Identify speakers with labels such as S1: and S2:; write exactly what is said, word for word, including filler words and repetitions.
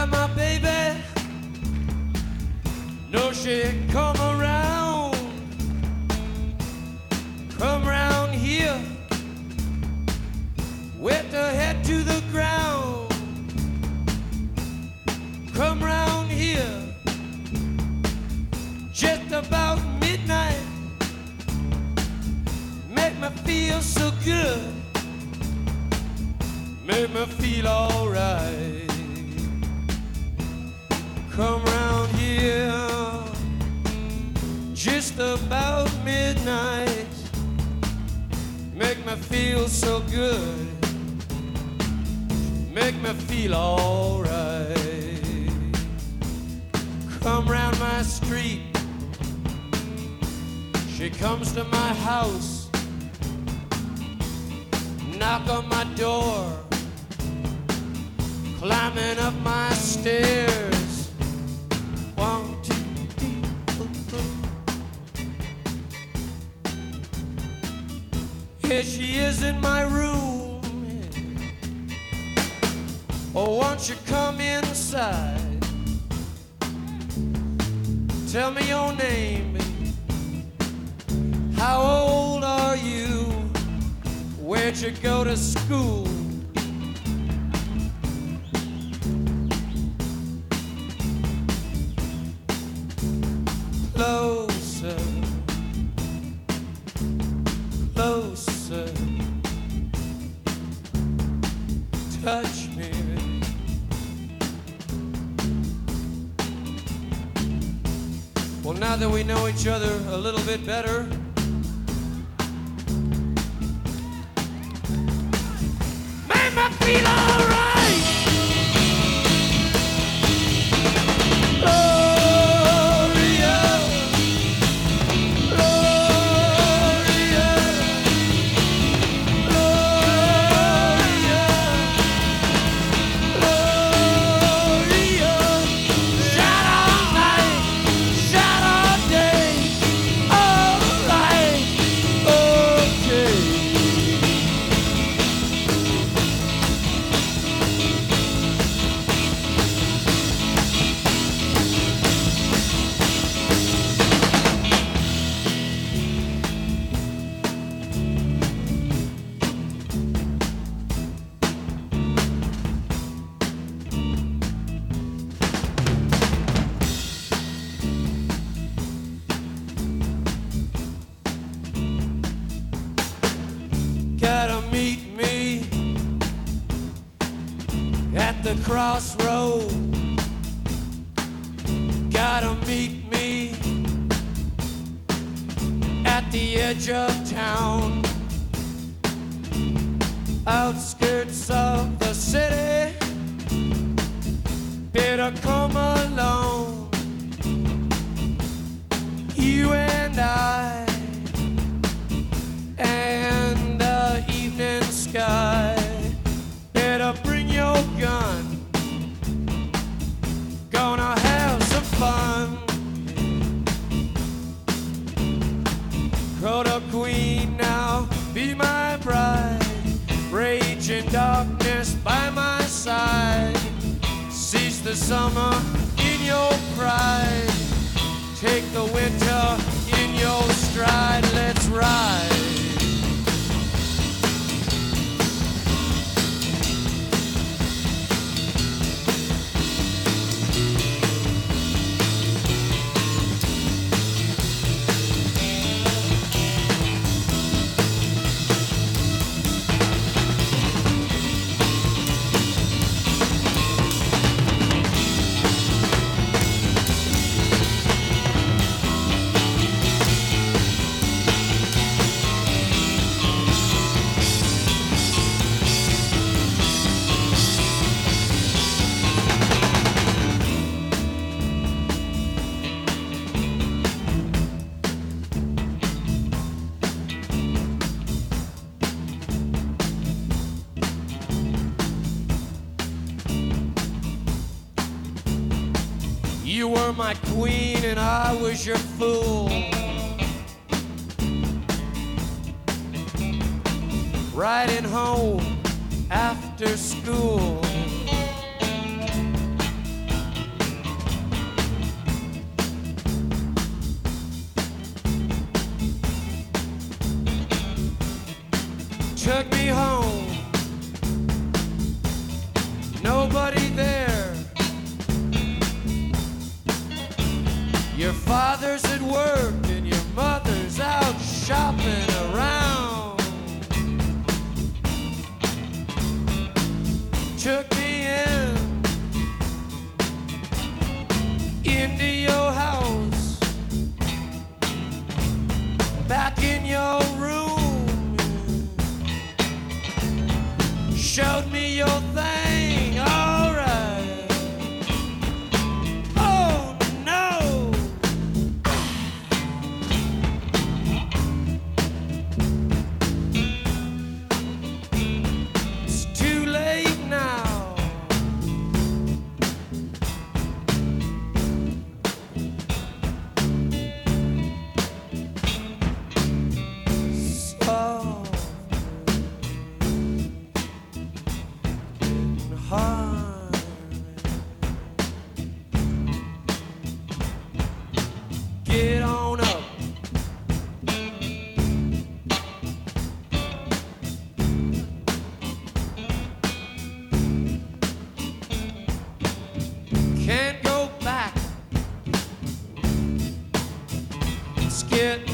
S1: got my baby. No, she come around, come round here with her head to the ground. Come round here just about midnight. Make me feel so good, make me feel alright. Come round here just about midnight. Make me feel so good, make me feel alright. Come round my street, she comes to my house, knock on my door, climbing up my stairs. One, two, three, four, four. Here she is in my room. Oh, won't you come inside? Tell me your name. How old are you? Where'd you go to school? Closer, closer, touch me. Well, now that we know each other a little bit better, make me feel alright. Gotta meet me at the crossroad. Gotta meet me at the edge of town, outskirts of the city. Better come alone, you and I, and the evening sky. Better bring your gun, gonna have some fun. Crota Queen, now be my bride. Rage in darkness by my side. Seize the summer in your pride. Take the winter in your stride. Let's ride. You were my queen and I was your fool. Riding home after school. took me home. Nobody there. Your father's at work and your mother's out shopping around. Took me in into your house, back in your room, showed me your thing, all right. Oh no, it's too late now. So hard. Get on up. Can't go back. It's getting